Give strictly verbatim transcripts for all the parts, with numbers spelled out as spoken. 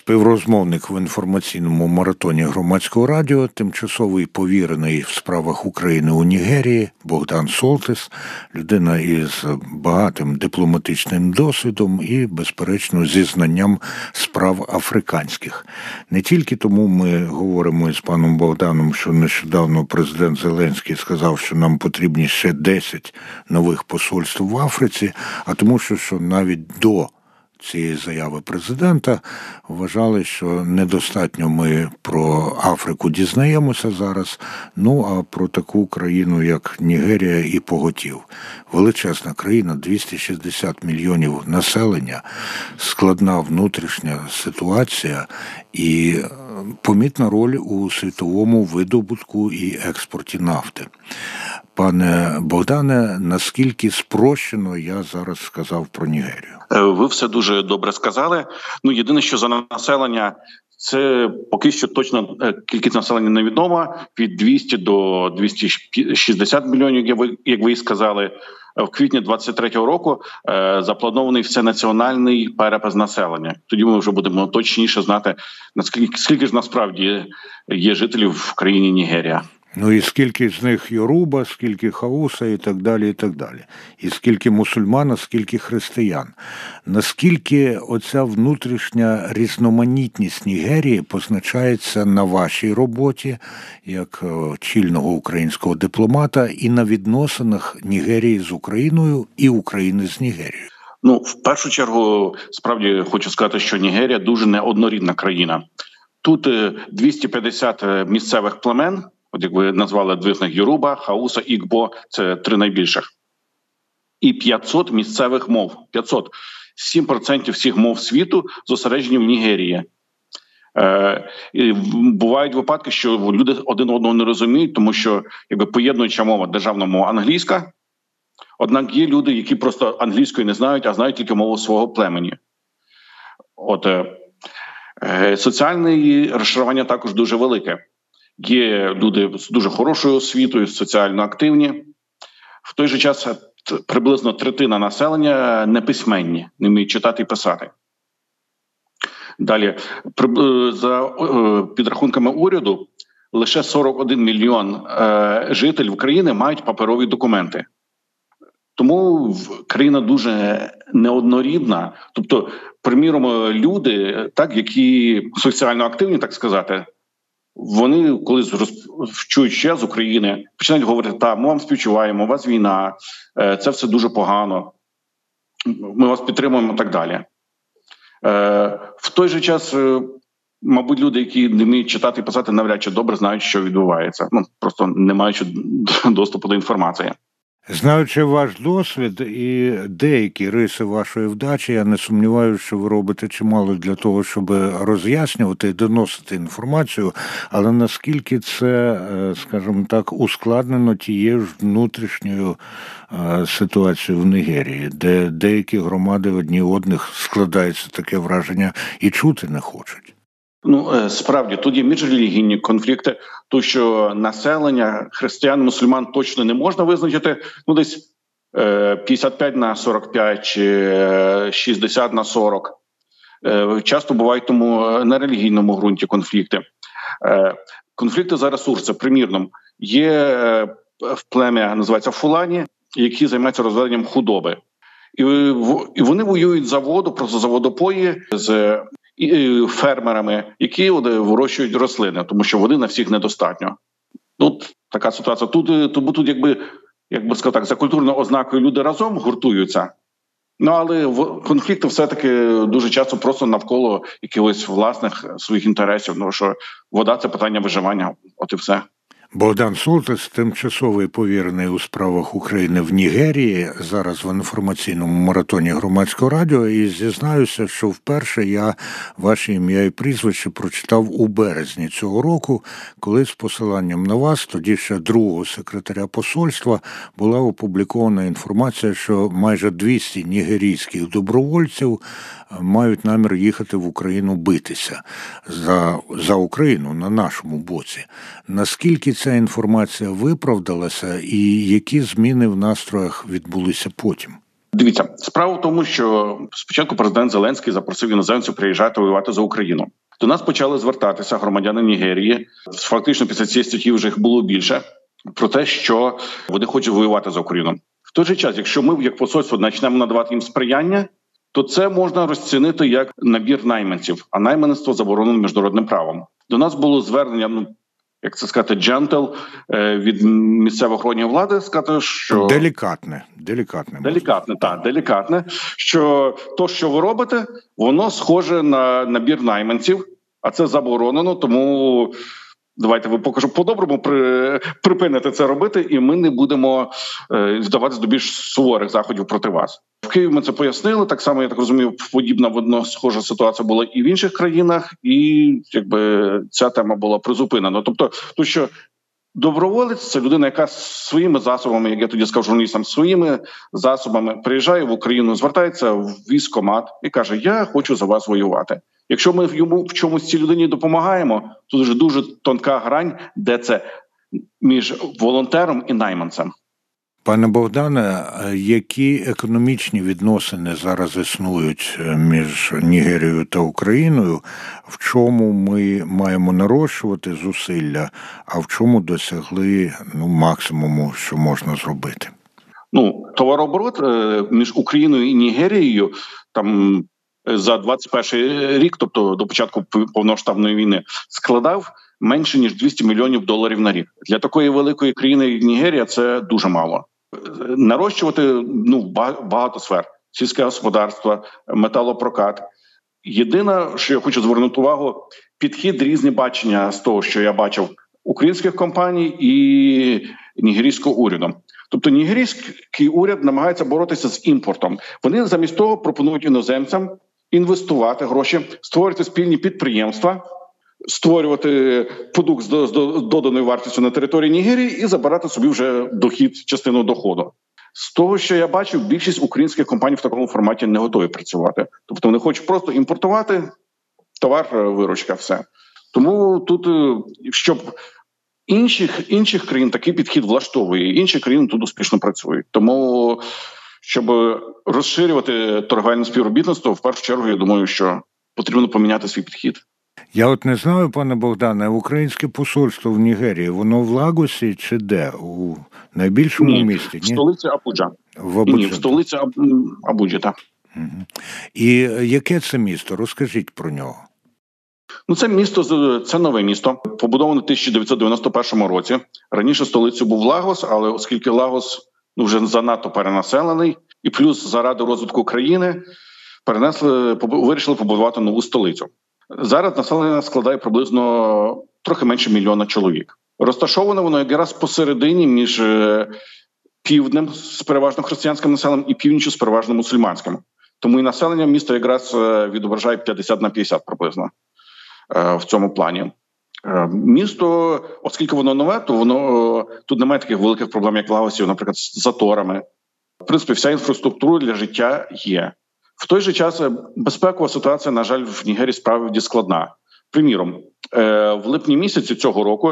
Співрозмовник в інформаційному маратоні Громадського радіо, тимчасовий повірений в справах України у Нігерії Богдан Солтис, людина із багатим дипломатичним досвідом і, безперечно, зі знанням справ африканських. Не тільки тому ми говоримо із паном Богданом, що нещодавно президент Зеленський сказав, що нам потрібні ще десять нових посольств в Африці, а тому, що, що навіть до цієї заяви президента вважали, що недостатньо ми про Африку дізнаємося зараз, ну а про таку країну, як Нігерія, і поготів. Величезна країна, двісті шістдесят мільйонів населення, складна внутрішня ситуація і помітна роль у світовому видобутку і експорті нафти. Пане Богдане, наскільки спрощено я зараз сказав про Нігерію? Ви все дуже добре сказали. Ну, єдине, що за населення, це поки що точно кількість населення невідома, від двісті до двісті шістдесят мільйонів, як ви, як ви і сказали. В квітні двадцять третього року е, запланований всенаціональний перепис населення. Тоді ми вже будемо точніше знати, наскільки скільки ж насправді є жителів в країні Нігерія. Ну і скільки з них Йоруба, скільки Хауса і так далі, і так далі. І скільки мусульман, а скільки християн. Наскільки оця внутрішня різноманітність Нігерії позначається на вашій роботі, як чільного українського дипломата, і на відносинах Нігерії з Україною і України з Нігерією? Ну, в першу чергу, справді хочу сказати, що Нігерія дуже неоднорідна країна. Тут двісті п'ятдесят місцевих племен, от як ви назвали двох Йоруба, Хауса, Ігбо, це три найбільших. І п'ятсот місцевих мов. п'ятсот. сім відсотків всіх мов світу зосереджені в Нігерії. Е, і бувають випадки, що люди один одного не розуміють, тому що якби поєднуюча мова, державна мова англійська, однак є люди, які просто англійської не знають, а знають тільки мову свого племені. От, е, е, соціальне розшарування також дуже велике. Є люди з дуже хорошою освітою, соціально активні. В той же час приблизно третина населення неписьменні, не вміють читати і писати. Далі, за підрахунками уряду, лише сорок один мільйон жителів України мають паперові документи. Тому країна дуже неоднорідна. Тобто, приміром, люди, так, які соціально активні, так сказати, вони, коли чують ще з України, починають говорити: так, ми вам співчуваємо, у вас війна, це все дуже погано, ми вас підтримуємо і так далі. В той же час, мабуть, люди, які не вміють читати і писати, навряд чи добре знають, що відбувається. Ну, просто не маючи доступу до інформації. Знаючи ваш досвід і деякі риси вашої вдачі, я не сумніваюся, що ви робите чимало для того, щоб роз'яснювати і доносити інформацію, але наскільки це, скажімо так, ускладнено тією ж внутрішньою ситуацією в Нігерії, де деякі громади одні одних, складається таке враження, і чути не хочуть? Ну, справді, тут є міжрелігійні конфлікти, тому що населення християн, мусульман точно не можна визначити, ну, десь п'ятдесят п'ять на сорок п'ять чи шістдесят на сорок. Часто бувають тому на релігійному ґрунті конфлікти. Конфлікти за ресурси, примірно, є в плем'я, називається Фулані, які займаються розведенням худоби. І вони воюють за воду, просто за водопої, з і фермерами, які вирощують рослини, тому що води на всіх недостатньо. Тут така ситуація. Тут, тому тут якби, якби сказати так, за культурною ознакою люди разом гуртуються. Ну, але конфлікти все-таки дуже часто просто навколо якихось власних своїх інтересів, тому що вода – це питання виживання, от і все. Богдан Солтис, тимчасовий повірений у справах України в Нігерії, зараз в інформаційному маратоні Громадського радіо, і зізнаюся, що вперше я ваше ім'я і прізвище прочитав у березні цього року, коли з посиланням на вас, тоді ще другого секретаря посольства, була опублікована інформація, що майже двісті нігерійських добровольців мають намір їхати в Україну битися за, за Україну на нашому боці. Наскільки ця інформація виправдалася і які зміни в настроях відбулися потім? Дивіться, справа в тому, що спочатку президент Зеленський запросив іноземців приїжджати воювати за Україну. До нас почали звертатися громадяни Нігерії. Фактично після цієї статті вже їх було більше. Про те, що вони хочуть воювати за Україну. В той же час, якщо ми, як посольство, почнемо надавати їм сприяння, то це можна розцінити як набір найманців, а найманство заборонено міжнародним правом. До нас було звернення, ну, як це сказати, джентл від місцевої органів влади, сказати, що... Делікатне. Делікатне. Делікатне, так, делікатне. Що то, що ви робите, воно схоже на набір найманців, а це заборонено, тому... Давайте ви покажу по-доброму при, припините це робити, і ми не будемо е, вдаватися до більш суворих заходів проти вас. В Києві ми це пояснили. Так само, я так розумію, подібна водно схожа ситуація була і в інших країнах, і якби ця тема була призупинена. Тобто, то що доброволець – це людина, яка своїми засобами, як я тоді сказав журналістам, своїми засобами приїжджає в Україну, звертається в військкомат і каже: "Я хочу за вас воювати". Якщо ми йому в чомусь цій людині допомагаємо, то дуже дуже тонка грань, де це між волонтером і найманцем. Пане Богдане, які економічні відносини зараз існують між Нігерією та Україною? В чому ми маємо нарощувати зусилля, а в чому досягли ну, максимуму, що можна зробити? Ну, товарооборот між Україною і Нігерією там за двадцять перший рік, тобто до початку повномасштабної війни, складав менше ніж двісті мільйонів доларів на рік. Для такої великої країни, як Нігерія, це дуже мало. Нарощувати ну багато сфер: сільське господарство, металопрокат. Єдине, що я хочу звернути увагу, підхід, різні бачення з того, що я бачив українських компаній і нігерійського уряду. Тобто нігерійський уряд намагається боротися з імпортом. Вони замість того пропонують іноземцям інвестувати гроші, створювати спільні підприємства, створювати продукт з доданою вартістю на території Нігерії і забирати собі вже дохід, частину доходу. З того, що я бачив, більшість українських компаній в такому форматі не готові працювати. Тобто вони хочуть просто імпортувати товар, виручка, все. Тому тут, щоб інших, інших країн такий підхід влаштовує, інші країни тут успішно працюють. Тому, щоб розширювати торговельне співробітництво, в першу чергу, я думаю, що потрібно поміняти свій підхід. Я от не знаю, пане Богдане, українське посольство в Нігерії, воно в Лагосі чи де? У найбільшому ні, місті? Ні, в столиці Абуджа. В Абуджа. Ні, в столиці Аб... Абуджі, так. Угу. І яке це місто? Розкажіть про нього. Ну, це місто, це нове місто, побудоване в тисяча дев'ятсот дев'яносто першому році. Раніше столицею був Лагос, але оскільки Лагос ну, вже занадто перенаселений, і плюс заради розвитку країни перенесли, вирішили побудувати нову столицю. Зараз населення складає приблизно трохи менше мільйона чоловік. Розташоване воно якраз посередині між півднем з переважно християнським населенням і північчю з переважно мусульманським. Тому і населення міста якраз відображає п'ятдесят на п'ятдесят приблизно в цьому плані. Місто, оскільки воно нове, то воно тут немає таких великих проблем, як в Лагосі, наприклад, з заторами. В принципі, вся інфраструктура для життя є. В той же час безпекова ситуація, на жаль, в Нігерії справді складна. Приміром, в липні місяці цього року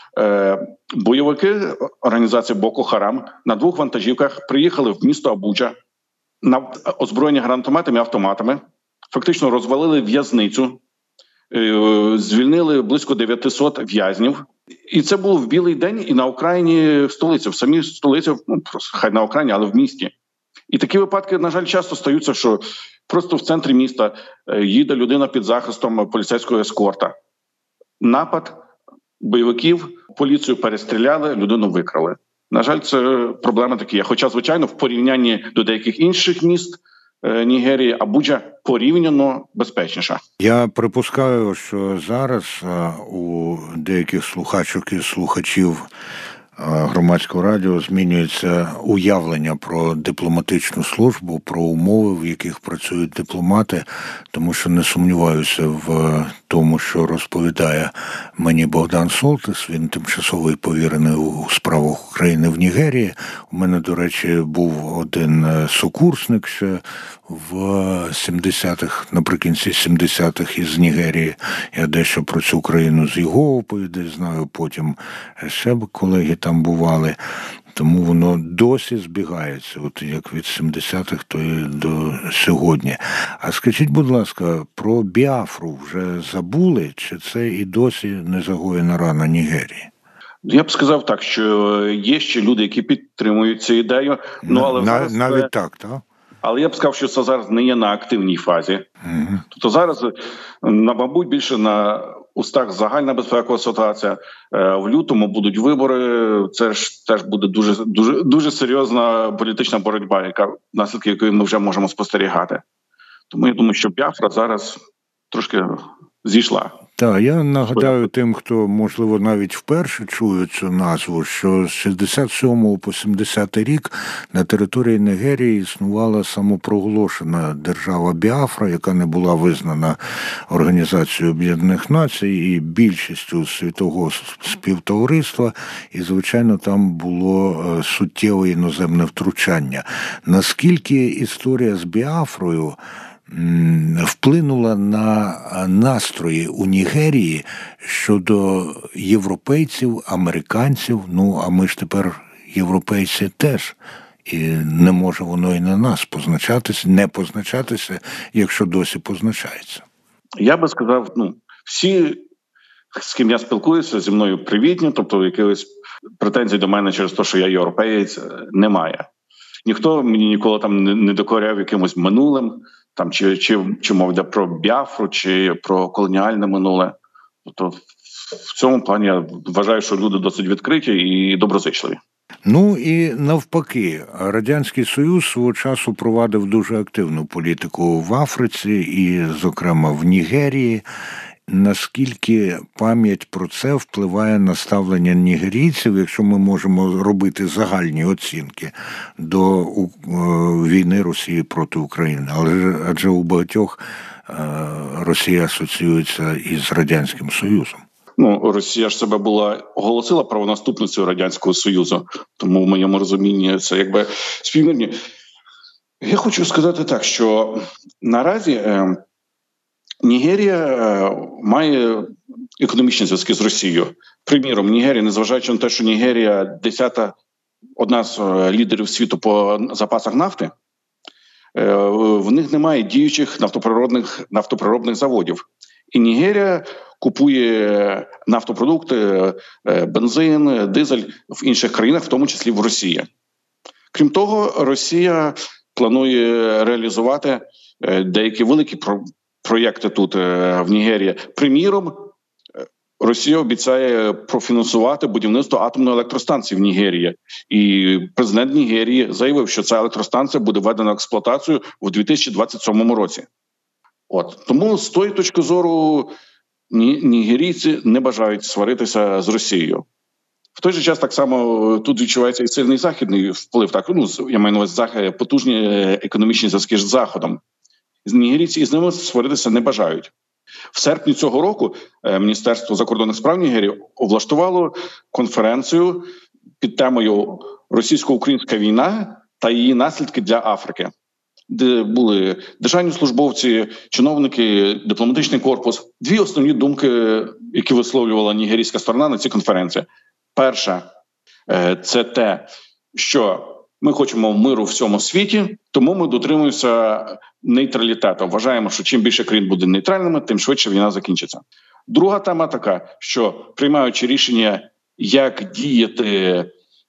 бойовики організації Боко Харам на двох вантажівках приїхали в місто Абуджа, на озброєні гранатометами і автоматами, фактично розвалили в'язницю, звільнили близько дев'ятсот в'язнів. І це було в білий день і на окраїні столиці, в самій столиці, ну, хай на окраїні, але в місті. І такі випадки, на жаль, часто стаються, що просто в центрі міста їде людина під захистом поліцейського ескорта. Напад, бойовиків, поліцію перестріляли, людину викрали. На жаль, це проблеми такі є. Хоча, звичайно, в порівнянні до деяких інших міст Нігерії, Абуджа порівняно безпечніша. Я припускаю, що зараз у деяких слухачок і слухачів Громадського радіо змінюється уявлення про дипломатичну службу, про умови, в яких працюють дипломати, тому що не сумніваюся в тому, що розповідає мені Богдан Солтис. Він тимчасовий повірений у справах України в Нігерії. У мене, до речі, був один сокурсник ще в сімдесятих, наприкінці сімдесятих із Нігерії. Я дещо про цю країну з його оповідей знаю, потім ще колеги там бували. Тому воно досі збігається, от як від сімдесятих то і до сьогодні. А скажіть, будь ласка, про Біафру вже забули, чи це і досі не загоєна рана Нігерії? Я б сказав так, що є ще люди, які підтримують цю ідею. Ну, але На, зараз, навіть так, так? Але я б сказав, що це зараз не є на активній фазі. Угу. Тобто зараз, на, мабуть, більше на устах загальна безпекова ситуація. В лютому будуть вибори. Це ж теж буде дуже, дуже, дуже серйозна політична боротьба, яка наслідки якої ми вже можемо спостерігати. Тому я думаю, що Біафра зараз трошки зійшла. Так, я нагадаю тим, хто, можливо, навіть вперше чує цю назву, що з шістдесят сьомого по сімдесятий рік на території Нігерії існувала самопроголошена держава Біафра, яка не була визнана Організацією Об'єднаних Націй і більшістю світового співтовариства, і, звичайно, там було суттєве іноземне втручання. Наскільки історія з Біафрою вплинула на настрої у Нігерії щодо європейців, американців, ну, а ми ж тепер європейці теж, і не може воно і на нас позначатися, не позначатися, якщо досі позначається. Я би сказав, ну, всі, з ким я спілкуюся, зі мною привітні, тобто якихось претензій до мене через те, що я європеєць, немає. Ніхто мені ніколи там не докоряв якимось минулим, там чи, чи, чи мов йде про Біафру, чи про колоніальне минуле. Тобто в цьому плані я вважаю, що люди досить відкриті і доброзичливі. Ну і навпаки, Радянський Союз свого часу провадив дуже активну політику в Африці і, зокрема, в Нігерії. Наскільки пам'ять про це впливає на ставлення нігерійців, якщо ми можемо робити загальні оцінки до війни Росії проти України? Але адже у багатьох Росія асоціюється із Радянським Союзом. Ну, Росія ж себе була оголосила правонаступницею Радянського Союзу, тому в моєму розумінні це якби співмірні. Я хочу сказати так, що наразі Нігерія має економічні зв'язки з Росією. Приміром, Нігерія, незважаючи на те, що Нігерія десята, одна з лідерів світу по запасах нафти, в них немає діючих нафтоприробних, нафтоприробних заводів. І Нігерія купує нафтопродукти, бензин, дизель в інших країнах, в тому числі в Росії. Крім того, Росія планує реалізувати деякі великі проєкти тут, в Нігерії. Приміром, Росія обіцяє профінансувати будівництво атомної електростанції в Нігерії. І президент Нігерії заявив, що ця електростанція буде введена в експлуатацію у дві тисячі двадцять сьомому році. От. Тому з тої точки зору нігерійці не бажають сваритися з Росією. В той же час так само тут відчувається і сильний західний вплив. Так, ну, я маю на увазі потужні економічні зв'язки з Заходом. Нігерійці із ними сваритися не бажають. В серпні цього року Міністерство закордонних справ Нігерії влаштувало конференцію під темою «Російсько-українська війна та її наслідки для Африки», де були державні службовці, чиновники, дипломатичний корпус. Дві основні думки, які висловлювала нігерійська сторона на цій конференції. Перша – це те, що ми хочемо миру в всьому світі, тому ми дотримуємося нейтралітету. Вважаємо, що чим більше країн буде нейтральними, тим швидше війна закінчиться. Друга тема така, що приймаючи рішення, як діяти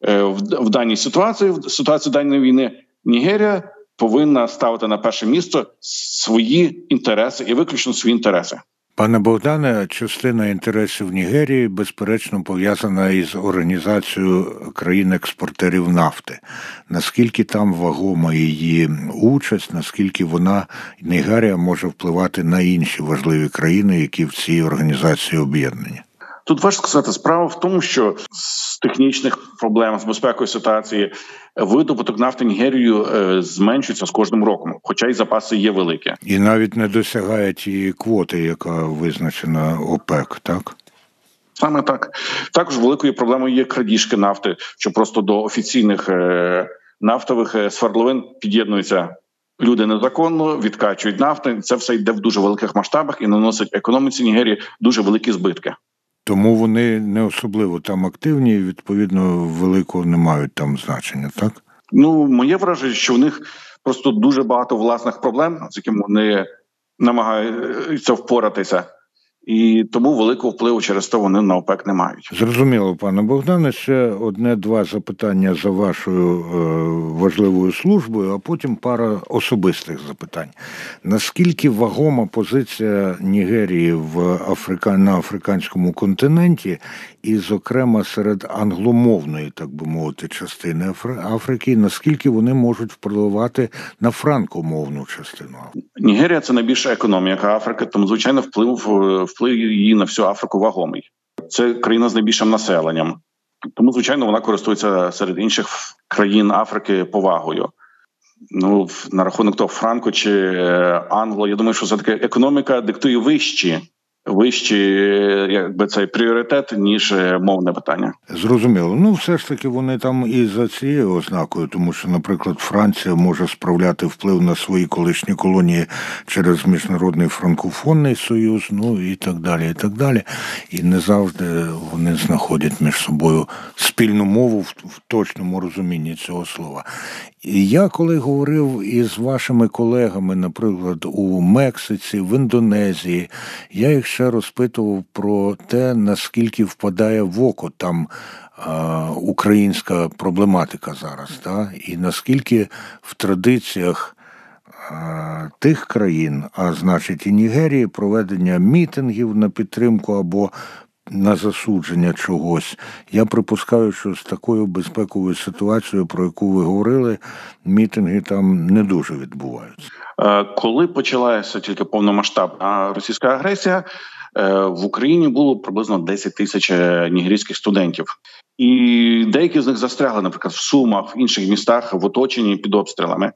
в даній ситуації, в ситуації даної війни, Нігерія повинна ставити на перше місце свої інтереси і виключно свої інтереси. Пане Богдане, частина інтересів Нігерії, безперечно, пов'язана із організацією країн-експортерів нафти. Наскільки там вагома її участь, наскільки вона, Нігерія, може впливати на інші важливі країни, які в цій організації об'єднані? Тут важко сказати, справа в тому, що з технічних проблем, з безпекою ситуації, видобуток нафти Нігерією е, зменшується з кожним роком, хоча й запаси є великі. І навіть не досягає тієї квоти, яка визначена ОПЕК, так? Саме так. Також великою проблемою є крадіжки нафти, що просто до офіційних е, нафтових свердловин під'єднуються люди незаконно, відкачують нафту. Це все йде в дуже великих масштабах і наносить економіці Нігерії дуже великі збитки. Тому вони не особливо там активні і, відповідно, великого не мають там значення, так? Ну, моє враження, що в них просто дуже багато власних проблем, з якими вони намагаються впоратися. І тому великого впливу через те вони на ОПЕК не мають. Зрозуміло, пане Богдане. Ще одне-два запитання за вашою е, важливою службою, а потім пара особистих запитань. Наскільки вагома позиція Нігерії в Африка... на африканському континенті і, зокрема, серед англомовної, так би мовити, частини Африки, наскільки вони можуть впливати на франкомовну частину? Нігерія – це найбільша економіка Африки, тому, звичайно, вплив, вплив її на всю Африку вагомий. Це країна з найбільшим населенням. Тому, звичайно, вона користується серед інших країн Африки повагою. Ну, на рахунок того, франко чи англо, я думаю, що все-таки економіка диктує вищі вищі, якби цей пріоритет, ніж мовне питання. Зрозуміло. Ну, все ж таки вони там і за цією ознакою, тому що, наприклад, Франція може справляти вплив на свої колишні колонії через Міжнародний франкофонний союз, ну і так далі, і так далі. І не завжди вони знаходять між собою спільну мову в, в точному розумінні цього слова. І я, коли говорив із вашими колегами, наприклад, у Мексиці, в Індонезії, я їх ще розпитував про те, наскільки впадає в око там а, українська проблематика зараз, та? І наскільки в традиціях а, тих країн, а значить і Нігерії, проведення мітингів на підтримку або на засудження чогось. Я припускаю, що з такою безпековою ситуацією, про яку ви говорили, мітинги там не дуже відбуваються. Коли почалася тільки повномасштабна російська агресія, в Україні було приблизно десять тисяч нігерійських студентів. І деякі з них застрягли, наприклад, в Сумах, в інших містах, в оточенні під обстрілами.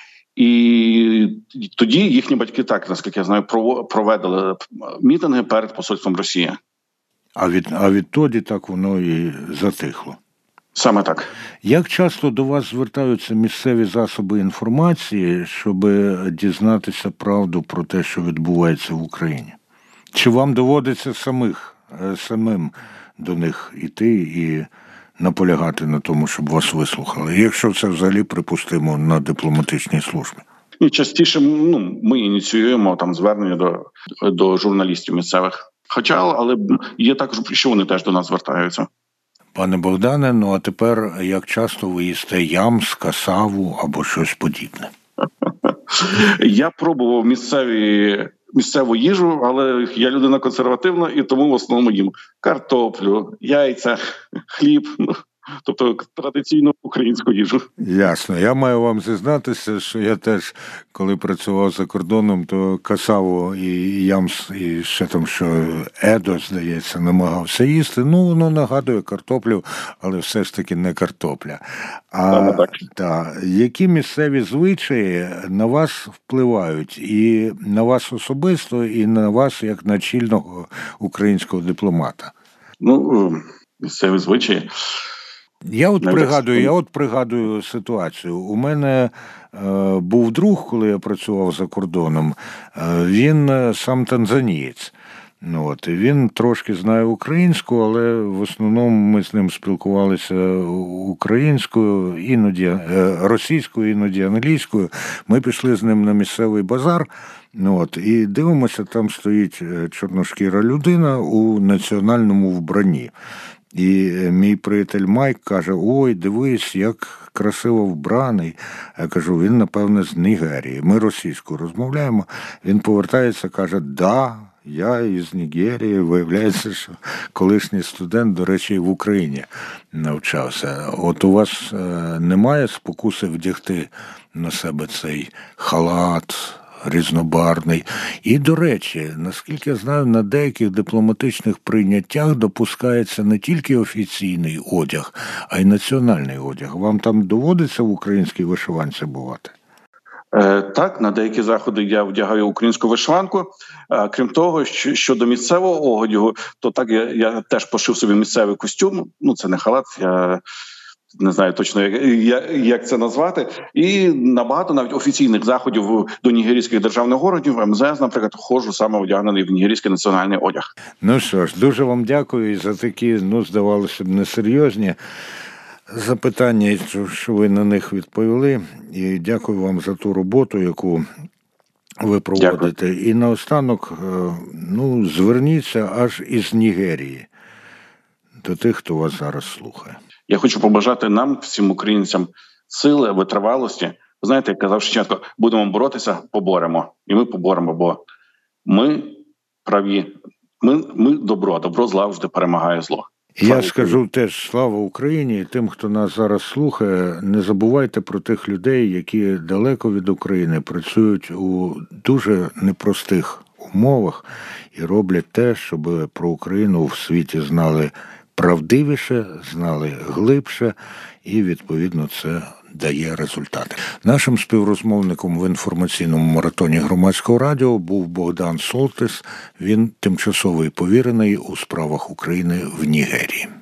І тоді їхні батьки так, наскільки я знаю, проведили мітинги перед посольством Росії. А від, а відтоді так воно і затихло. Саме так. Як часто до вас звертаються місцеві засоби інформації, щоб дізнатися правду про те, що відбувається в Україні? Чи вам доводиться самих, самим до них іти і наполягати на тому, щоб вас вислухали? Якщо це взагалі припустимо на дипломатичній службі? І частіше ну, ми ініціюємо там звернення до, до журналістів місцевих. Хоча, але є також, що вони теж до нас звертаються. Пане Богдане, ну а тепер як часто ви їсте ямс, касаву або щось подібне? Я пробував місцеві, місцеву їжу, але я людина консервативна, і тому в основному їм картоплю, яйця, хліб, тобто традиційну українську їжу. Ясно. Я маю вам зізнатися, що я теж, коли працював за кордоном, то касаву і ямс, і ще там, що едо, здається, намагався їсти. Ну, воно нагадує картоплю, але все ж таки не картопля. А так. Та, які місцеві звичаї на вас впливають? І на вас особисто, і на вас, як на чільного українського дипломата? Ну, місцеві звичаї... Я от пригадую, я от пригадую ситуацію. У мене е, був друг, коли я працював за кордоном. Е, він сам танзанієць. Ну, от, і він трошки знає українську, але в основному ми з ним спілкувалися українською, іноді е, російською, іноді англійською. Ми пішли з ним на місцевий базар. Ну, от, і дивимося, там стоїть чорношкіра людина у національному вбранні. І мій приятель Майк каже: ой, дивись, як красиво вбраний. Я кажу, він, напевне, з Нігерії. Ми російською розмовляємо. Він повертається, каже, да, я із Нігерії. Виявляється, що колишній студент, до речі, в Україні навчався. От у вас немає спокуси вдягти на себе цей халат різнобарний. І, до речі, наскільки я знаю, на деяких дипломатичних прийняттях допускається не тільки офіційний одяг, а й національний одяг. Вам там доводиться в українській вишиванці бувати? Е, так, на деякі заходи я вдягаю українську вишиванку. Е, крім того, що, щодо місцевого одягу, то так я, я теж пошив собі місцевий костюм. Ну, це не халат, я не знаю точно, як, як це назвати, і набагато навіть офіційних заходів до нігерійських державних органів, ем зе ес, наприклад, ходжу саме одягнений в нігерійський національний одяг. Ну що ж, дуже вам дякую і за такі, ну, здавалося б, несерйозні запитання, що ви на них відповіли. І дякую вам за ту роботу, яку ви проводите. Дякую. І наостанок, ну, зверніться аж із Нігерії до тих, хто вас зараз слухає. Я хочу побажати нам, всім українцям, сили, витривалості. Ви знаєте, як казав Шевченко, будемо боротися, поборемо. І ми поборемо, бо ми праві. Ми, ми добро, добро завжди перемагає зло. Я скажу теж слава Україні і тим, хто нас зараз слухає. Не забувайте про тих людей, які далеко від України працюють у дуже непростих умовах і роблять те, щоб про Україну в світі знали правдивіше, знали глибше, і, відповідно, це дає результати. Нашим співрозмовником в інформаційному маратоні Громадського радіо був Богдан Солтис. Він тимчасовий повірений у справах України в Нігерії.